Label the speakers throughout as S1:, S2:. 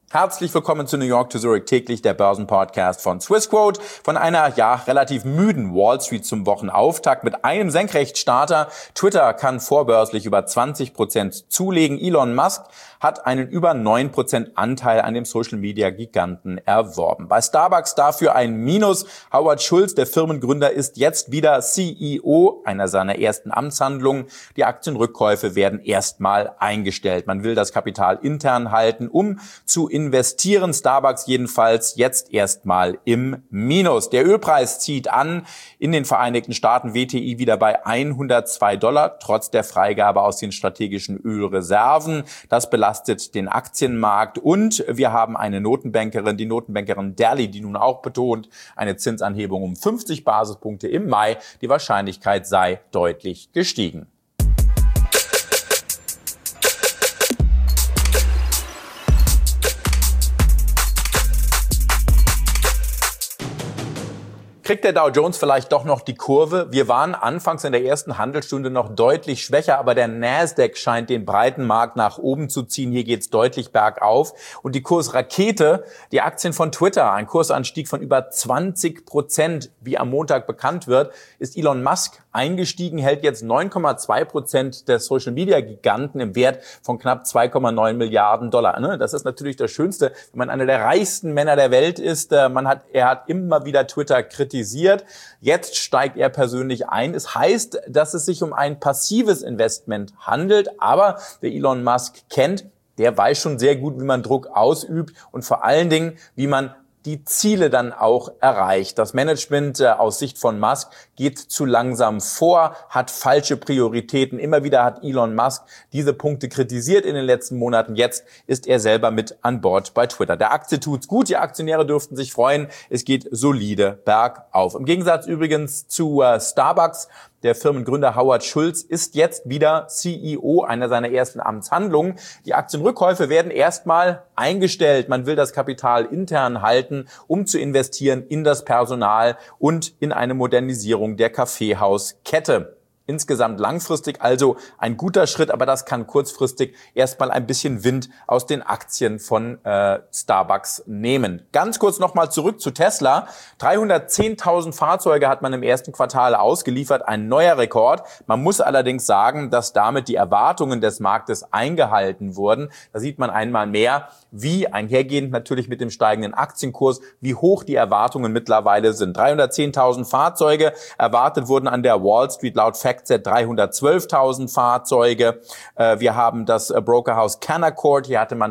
S1: Herzlich willkommen zu New York to Zurich täglich, der Börsenpodcast von Swissquote. Von einer, relativ müden Wall Street zum Wochenauftakt mit einem Senkrechtstarter. Twitter kann vorbörslich über 20% zulegen. Elon Musk hat einen über 9% Anteil an dem Social-Media-Giganten erworben. Bei Starbucks dafür ein Minus. Howard Schultz, der Firmengründer, ist jetzt wieder CEO, einer seiner ersten Amtshandlungen. Die Aktienrückkäufe werden erstmal eingestellt. Man will das Kapital intern halten, um zu investieren. Starbucks jedenfalls jetzt erstmal im Minus. Der Ölpreis zieht an. In den Vereinigten Staaten WTI wieder bei $102, trotz der Freigabe aus den strategischen Ölreserven. Das belastet den Aktienmarkt. Und wir haben eine Notenbankerin, die Notenbankerin Daly, die nun auch betont, eine Zinsanhebung um 50 Basispunkte im Mai. Die Wahrscheinlichkeit sei deutlich gestiegen. Kriegt der Dow Jones vielleicht doch noch die Kurve? Wir waren anfangs in der ersten Handelsstunde noch deutlich schwächer, aber der Nasdaq scheint den breiten Markt nach oben zu ziehen. Hier geht's deutlich bergauf. Und die Kursrakete, die Aktien von Twitter, ein Kursanstieg von über 20%, wie am Montag bekannt wird, ist Elon Musk eingestiegen, hält jetzt 9,2% der Social-Media-Giganten im Wert von knapp 2,9 Milliarden Dollar. Das ist natürlich das Schönste, wenn man einer der reichsten Männer der Welt ist. Er hat immer wieder Twitter kritisiert. Jetzt steigt er persönlich ein. Es heißt, dass es sich um ein passives Investment handelt, aber wer Elon Musk kennt, der weiß schon sehr gut, wie man Druck ausübt und vor allen Dingen, wie man die Ziele dann auch erreicht. Das Management aus Sicht von Musk geht zu langsam vor, hat falsche Prioritäten. Immer wieder hat Elon Musk diese Punkte kritisiert in den letzten Monaten. Jetzt ist er selber mit an Bord bei Twitter. Der Aktie tut's gut, die Aktionäre dürften sich freuen. Es geht solide bergauf. Im Gegensatz übrigens zu Starbucks. Der Firmengründer Howard Schultz ist jetzt wieder CEO, einer seiner ersten Amtshandlungen. Die Aktienrückkäufe werden erstmal eingestellt. Man will das Kapital intern halten, um zu investieren in das Personal und in eine Modernisierung der Kaffeehauskette. Insgesamt langfristig also ein guter Schritt, aber das kann kurzfristig erstmal ein bisschen Wind aus den Aktien von Starbucks nehmen. Ganz kurz nochmal zurück zu Tesla. 310.000 Fahrzeuge hat man im ersten Quartal ausgeliefert, ein neuer Rekord. Man muss allerdings sagen, dass damit die Erwartungen des Marktes eingehalten wurden. Da sieht man einmal mehr, wie einhergehend natürlich mit dem steigenden Aktienkurs, wie hoch die Erwartungen mittlerweile sind. 310.000 Fahrzeuge erwartet wurden an der Wall Street laut FactSet 312.000 Fahrzeuge. Wir haben das Brokerhaus Canaccord, hier hatte man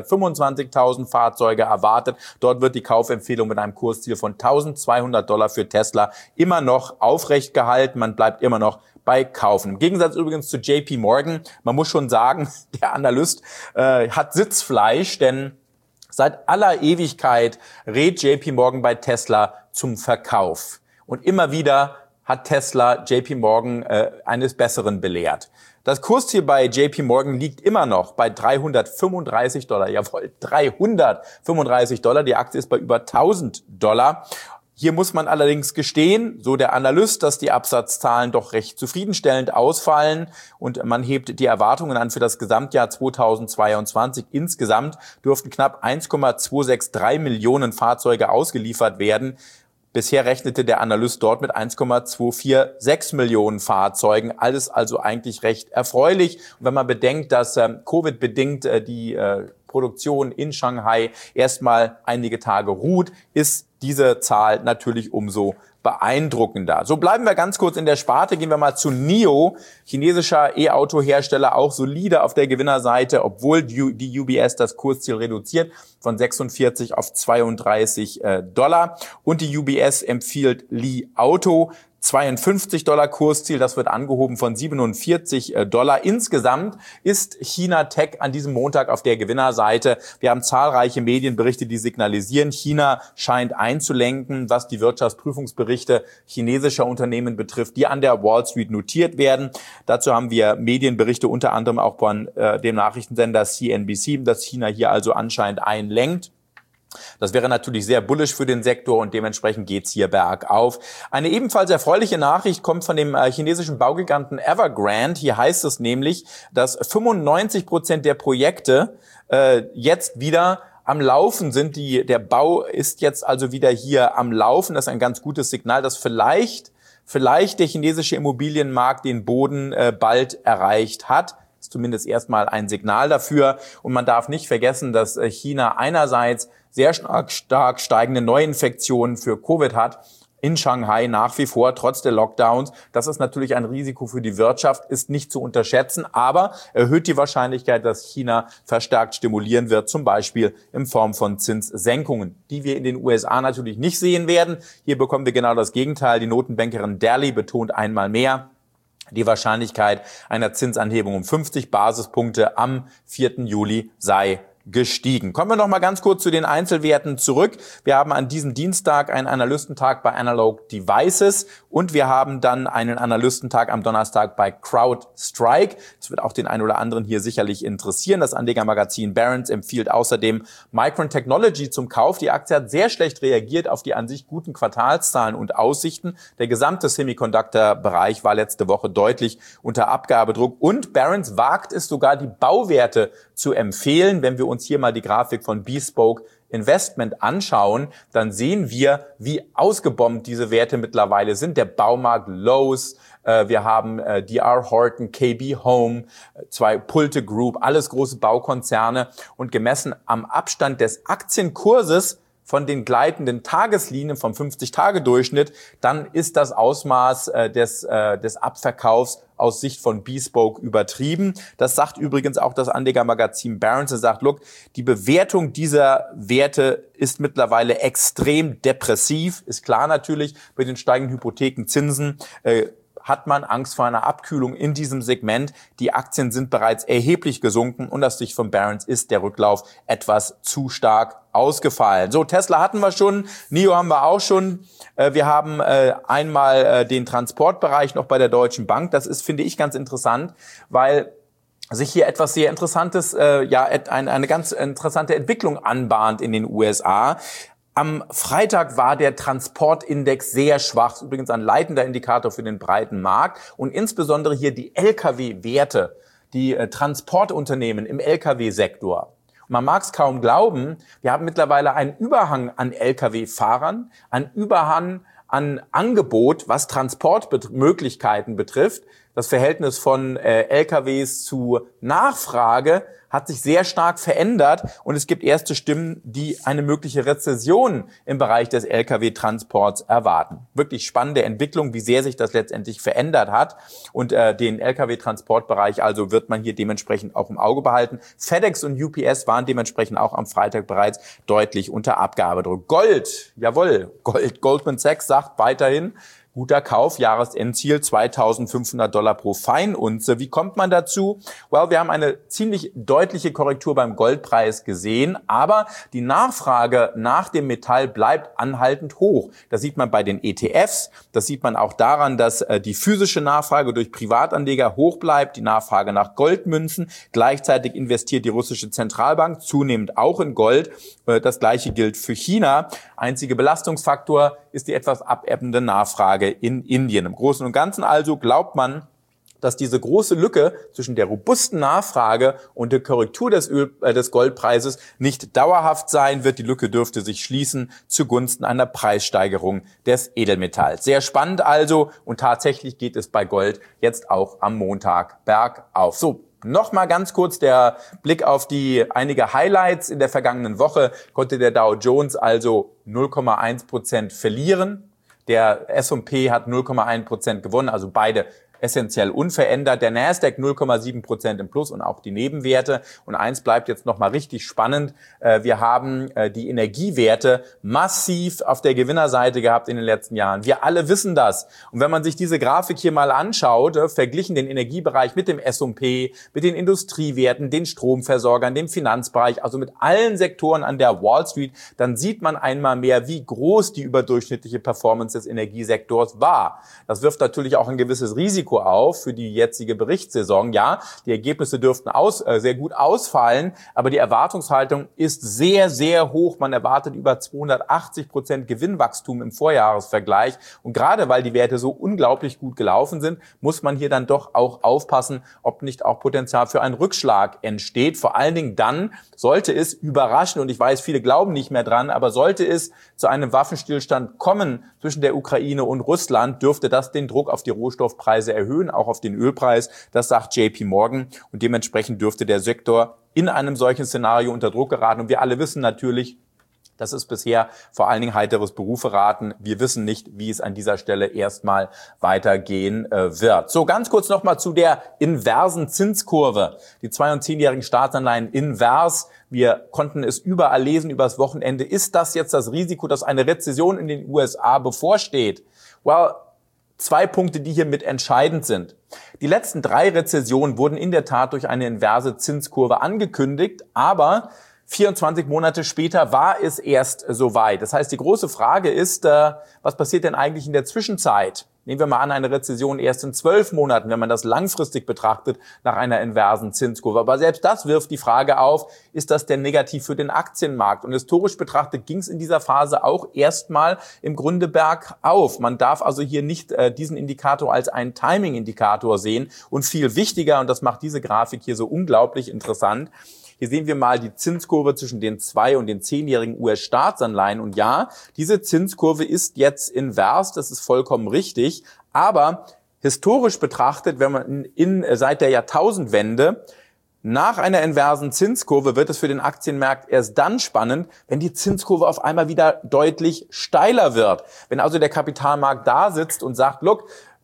S1: 325.000 Fahrzeuge erwartet. Dort wird die Kaufempfehlung mit einem Kursziel von $1.200 für Tesla immer noch aufrecht gehalten. Man bleibt immer noch bei Kaufen. Im Gegensatz übrigens zu JP Morgan, man muss schon sagen, der Analyst hat Sitzfleisch, denn seit aller Ewigkeit rät JP Morgan bei Tesla zum Verkauf. Und immer wieder hat Tesla JP Morgan eines Besseren belehrt. Das Kursziel bei JP Morgan liegt immer noch bei $335. Jawohl, $335. Die Aktie ist bei über $1.000. Hier muss man allerdings gestehen, so der Analyst, dass die Absatzzahlen doch recht zufriedenstellend ausfallen und man hebt die Erwartungen an für das Gesamtjahr 2022. Insgesamt dürften knapp 1,263 Millionen Fahrzeuge ausgeliefert werden. Bisher rechnete der Analyst dort mit 1,246 Millionen Fahrzeugen. Alles also eigentlich recht erfreulich. Und wenn man bedenkt, dass Covid-bedingt die Produktion in Shanghai erstmal einige Tage ruht, ist diese Zahl natürlich umso beeindruckender. So bleiben wir ganz kurz in der Sparte, gehen wir mal zu NIO, chinesischer E-Auto-Hersteller, auch solide auf der Gewinnerseite, obwohl die UBS das Kursziel reduziert von 46 auf $32. Und die UBS empfiehlt Li Auto $52 Kursziel, das wird angehoben von $47. Insgesamt ist China Tech an diesem Montag auf der Gewinnerseite. Wir haben zahlreiche Medienberichte, die signalisieren, China scheint einzulenken, was die Wirtschaftsprüfungsberichte chinesischer Unternehmen betrifft, die an der Wall Street notiert werden. Dazu haben wir Medienberichte unter anderem auch von dem Nachrichtensender CNBC, dass China hier also anscheinend einlenkt. Das wäre natürlich sehr bullish für den Sektor und dementsprechend geht's hier bergauf. Eine ebenfalls erfreuliche Nachricht kommt von dem chinesischen Baugiganten Evergrande. Hier heißt es nämlich, dass 95% der Projekte jetzt wieder am Laufen sind. Der Bau ist jetzt also wieder hier am Laufen. Das ist ein ganz gutes Signal, dass vielleicht der chinesische Immobilienmarkt den Boden bald erreicht hat. Das ist zumindest erstmal ein Signal dafür. Und man darf nicht vergessen, dass China einerseits sehr stark steigende Neuinfektionen für Covid hat. In Shanghai nach wie vor, trotz der Lockdowns. Das ist natürlich ein Risiko für die Wirtschaft, ist nicht zu unterschätzen, aber erhöht die Wahrscheinlichkeit, dass China verstärkt stimulieren wird, zum Beispiel in Form von Zinssenkungen, die wir in den USA natürlich nicht sehen werden. Hier bekommen wir genau das Gegenteil. Die Notenbankerin Daly betont einmal mehr, die Wahrscheinlichkeit einer Zinsanhebung um 50 Basispunkte am 4. Juli sei gestiegen. Kommen wir noch mal ganz kurz zu den Einzelwerten zurück. Wir haben an diesem Dienstag einen Analystentag bei Analog Devices und wir haben dann einen Analystentag am Donnerstag bei CrowdStrike. Das wird auch den einen oder anderen hier sicherlich interessieren. Das Anlegermagazin Barron's empfiehlt außerdem Micron Technology zum Kauf. Die Aktie hat sehr schlecht reagiert auf die an sich guten Quartalszahlen und Aussichten. Der gesamte Semiconductor-Bereich war letzte Woche deutlich unter Abgabedruck und Barron's wagt es sogar, die Bauwerte zu empfehlen. Wenn wir uns hier mal die Grafik von Bespoke Investment anschauen, dann sehen wir, wie ausgebombt diese Werte mittlerweile sind. Der Baumarkt Lowe's, wir haben D.R. Horton, KB Home, zwei Pulte Group, alles große Baukonzerne und gemessen am Abstand des Aktienkurses von den gleitenden Tageslinien vom 50-Tage-Durchschnitt, dann ist das Ausmaß des Abverkaufs aus Sicht von Bespoke übertrieben. Das sagt übrigens auch das Anlegermagazin Barron's. Es sagt, look, die Bewertung dieser Werte ist mittlerweile extrem depressiv. Ist klar natürlich, mit den steigenden Hypothekenzinsen hat man Angst vor einer Abkühlung in diesem Segment. Die Aktien sind bereits erheblich gesunken und aus Sicht von Barron's ist der Rücklauf etwas zu stark ausgefallen. So, Tesla hatten wir schon, NIO haben wir auch schon. Wir haben einmal den Transportbereich noch bei der Deutschen Bank. Das ist, finde ich, ganz interessant, weil sich hier etwas sehr Interessantes, eine ganz interessante Entwicklung anbahnt in den USA. Am Freitag war der Transportindex sehr schwach, ist übrigens ein leitender Indikator für den breiten Markt und insbesondere hier die Lkw-Werte, die Transportunternehmen im Lkw-Sektor. Man mag es kaum glauben, wir haben mittlerweile einen Überhang an Lkw-Fahrern, einen Überhang an Angebot, was Transportmöglichkeiten betrifft. Das Verhältnis von LKWs zu Nachfrage hat sich sehr stark verändert und es gibt erste Stimmen, die eine mögliche Rezession im Bereich des Lkw-Transports erwarten. Wirklich spannende Entwicklung, wie sehr sich das letztendlich verändert hat und den Lkw-Transportbereich also wird man hier dementsprechend auch im Auge behalten. FedEx und UPS waren dementsprechend auch am Freitag bereits deutlich unter Abgabedruck. Gold, jawohl, Goldman Sachs sagt weiterhin, guter Kauf, Jahresendziel $2.500 pro Feinunze. Wie kommt man dazu? Well, wir haben eine ziemlich deutliche Korrektur beim Goldpreis gesehen, aber die Nachfrage nach dem Metall bleibt anhaltend hoch. Das sieht man bei den ETFs, das sieht man auch daran, dass die physische Nachfrage durch Privatanleger hoch bleibt, die Nachfrage nach Goldmünzen. Gleichzeitig investiert die russische Zentralbank zunehmend auch in Gold. Das Gleiche gilt für China. Einziger Belastungsfaktor ist die etwas abebbende Nachfrage in Indien. Im Großen und Ganzen also glaubt man, dass diese große Lücke zwischen der robusten Nachfrage und der Korrektur des Goldpreises nicht dauerhaft sein wird. Die Lücke dürfte sich schließen zugunsten einer Preissteigerung des Edelmetalls. Sehr spannend also und tatsächlich geht es bei Gold jetzt auch am Montag bergauf. So. Nochmal ganz kurz der Blick auf einige Highlights. In der vergangenen Woche konnte der Dow Jones also 0,1% verlieren. Der S&P hat 0,1% gewonnen, also beide essentiell unverändert. Der Nasdaq 0,7% im Plus und auch die Nebenwerte. Und eins bleibt jetzt nochmal richtig spannend. Wir haben die Energiewerte massiv auf der Gewinnerseite gehabt in den letzten Jahren. Wir alle wissen das. Und wenn man sich diese Grafik hier mal anschaut, verglichen den Energiebereich mit dem S&P, mit den Industriewerten, den Stromversorgern, dem Finanzbereich, also mit allen Sektoren an der Wall Street, dann sieht man einmal mehr, wie groß die überdurchschnittliche Performance des Energiesektors war. Das wirft natürlich auch ein gewisses Risiko Risiko auf für die jetzige Berichtssaison. Ja, die Ergebnisse dürften sehr gut ausfallen, aber die Erwartungshaltung ist sehr, sehr hoch. Man erwartet über 280% Gewinnwachstum im Vorjahresvergleich. Und gerade weil die Werte so unglaublich gut gelaufen sind, muss man hier dann doch auch aufpassen, ob nicht auch Potenzial für einen Rückschlag entsteht. Vor allen Dingen dann, sollte es überraschen, und ich weiß, viele glauben nicht mehr dran, aber sollte es zu einem Waffenstillstand kommen zwischen der Ukraine und Russland, dürfte das den Druck auf die Rohstoffpreise erhöhen, auch auf den Ölpreis. Das sagt JP Morgan. Und dementsprechend dürfte der Sektor in einem solchen Szenario unter Druck geraten. Und wir alle wissen natürlich, das ist bisher vor allen Dingen heiteres Beruferaten. Wir wissen nicht, wie es an dieser Stelle erstmal weitergehen wird. So, ganz kurz nochmal zu der inversen Zinskurve. Die 2- und 10-jährigen Staatsanleihen invers. Wir konnten es überall lesen übers Wochenende. Ist das jetzt das Risiko, dass eine Rezession in den USA bevorsteht? Well, 2 Punkte, die hier mit entscheidend sind. Die letzten 3 Rezessionen wurden in der Tat durch eine inverse Zinskurve angekündigt, aber 24 Monate später war es erst soweit. Das heißt, die große Frage ist, was passiert denn eigentlich in der Zwischenzeit? Nehmen wir mal an, eine Rezession erst in 12 Monaten, wenn man das langfristig betrachtet, nach einer inversen Zinskurve. Aber selbst das wirft die Frage auf, ist das denn negativ für den Aktienmarkt? Und historisch betrachtet ging es in dieser Phase auch erstmal im Grunde bergauf. Man darf also hier nicht diesen Indikator als einen Timing-Indikator sehen. Und viel wichtiger, und das macht diese Grafik hier so unglaublich interessant, hier sehen wir mal die Zinskurve zwischen den 2- und den 10-jährigen US-Staatsanleihen. Und ja, diese Zinskurve ist jetzt invers, das ist vollkommen richtig. Aber historisch betrachtet, wenn man seit der Jahrtausendwende nach einer inversen Zinskurve wird es für den Aktienmarkt erst dann spannend, wenn die Zinskurve auf einmal wieder deutlich steiler wird. Wenn also der Kapitalmarkt da sitzt und sagt, look,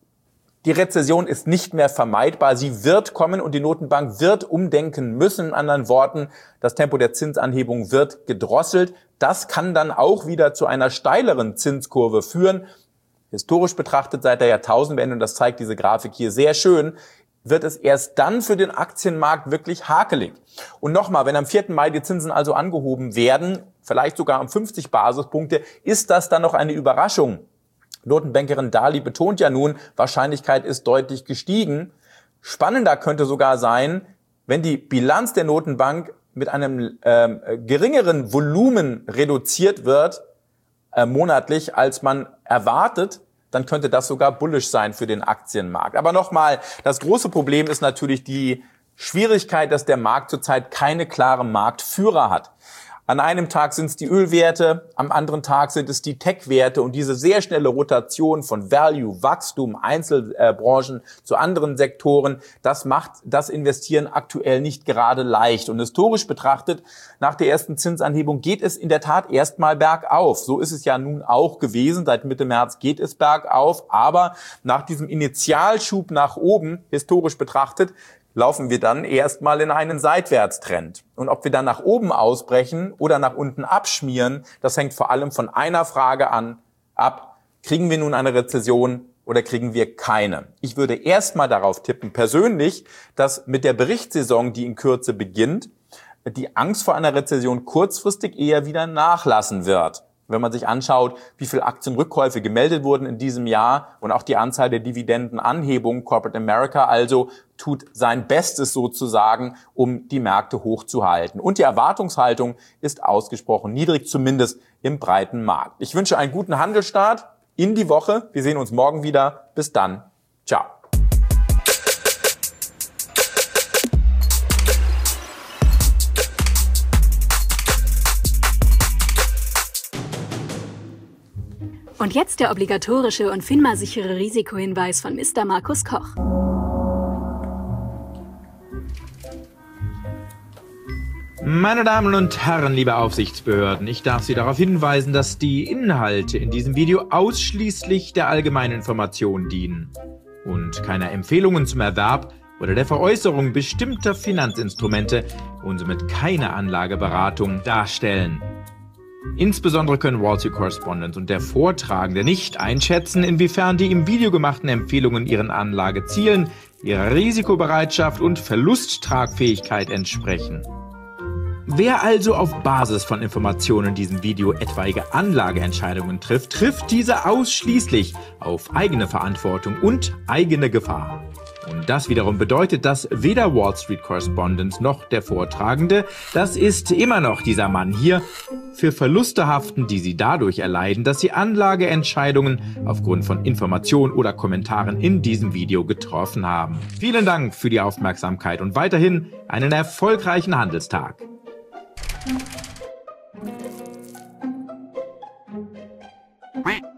S1: die Rezession ist nicht mehr vermeidbar, sie wird kommen und die Notenbank wird umdenken müssen. In anderen Worten, das Tempo der Zinsanhebung wird gedrosselt. Das kann dann auch wieder zu einer steileren Zinskurve führen. Historisch betrachtet seit der Jahrtausendwende, und das zeigt diese Grafik hier sehr schön, wird es erst dann für den Aktienmarkt wirklich hakelig. Und nochmal, wenn am 4. Mai die Zinsen also angehoben werden, vielleicht sogar um 50 Basispunkte, ist das dann noch eine Überraschung? Notenbankerin Daly betont ja nun, Wahrscheinlichkeit ist deutlich gestiegen. Spannender könnte sogar sein, wenn die Bilanz der Notenbank mit einem geringeren Volumen reduziert wird, monatlich, als man erwartet, dann könnte das sogar bullish sein für den Aktienmarkt. Aber nochmal, das große Problem ist natürlich die Schwierigkeit, dass der Markt zurzeit keine klare Marktführer hat. An einem Tag sind es die Ölwerte, am anderen Tag sind es die Tech-Werte, und diese sehr schnelle Rotation von Value, Wachstum, Einzelbranchen zu anderen Sektoren, das macht das Investieren aktuell nicht gerade leicht. Und historisch betrachtet, nach der ersten Zinsanhebung geht es in der Tat erstmal bergauf. So ist es ja nun auch gewesen. Seit Mitte März geht es bergauf, aber nach diesem Initialschub nach oben, historisch betrachtet, laufen wir dann erstmal in einen Seitwärtstrend. Und ob wir dann nach oben ausbrechen oder nach unten abschmieren, das hängt vor allem von einer Frage ab. Kriegen wir nun eine Rezession oder kriegen wir keine? Ich würde erstmal darauf tippen, persönlich, dass mit der Berichtssaison, die in Kürze beginnt, die Angst vor einer Rezession kurzfristig eher wieder nachlassen wird. Wenn man sich anschaut, wie viele Aktienrückkäufe gemeldet wurden in diesem Jahr und auch die Anzahl der Dividendenanhebungen, Corporate America also tut sein Bestes sozusagen, um die Märkte hochzuhalten. Und die Erwartungshaltung ist ausgesprochen niedrig, zumindest im breiten Markt. Ich wünsche einen guten Handelsstart in die Woche. Wir sehen uns morgen wieder. Bis dann. Ciao.
S2: Und jetzt der obligatorische und FINMA-sichere Risikohinweis von Mr. Markus Koch.
S3: Meine Damen und Herren, liebe Aufsichtsbehörden, ich darf Sie darauf hinweisen, dass die Inhalte in diesem Video ausschließlich der allgemeinen Information dienen und keine Empfehlungen zum Erwerb oder der Veräußerung bestimmter Finanzinstrumente und somit keine Anlageberatung darstellen. Insbesondere können Wall Street Correspondent und der Vortragende nicht einschätzen, inwiefern die im Video gemachten Empfehlungen ihren Anlagezielen, ihrer Risikobereitschaft und Verlusttragfähigkeit entsprechen. Wer also auf Basis von Informationen in diesem Video etwaige Anlageentscheidungen trifft, trifft diese ausschließlich auf eigene Verantwortung und eigene Gefahr. Und das wiederum bedeutet, dass weder Wall Street Correspondent noch der Vortragende, das ist immer noch dieser Mann hier, für Verluste haften, die sie dadurch erleiden, dass sie Anlageentscheidungen aufgrund von Informationen oder Kommentaren in diesem Video getroffen haben. Vielen Dank für die Aufmerksamkeit und weiterhin einen erfolgreichen Handelstag.
S4: Quack.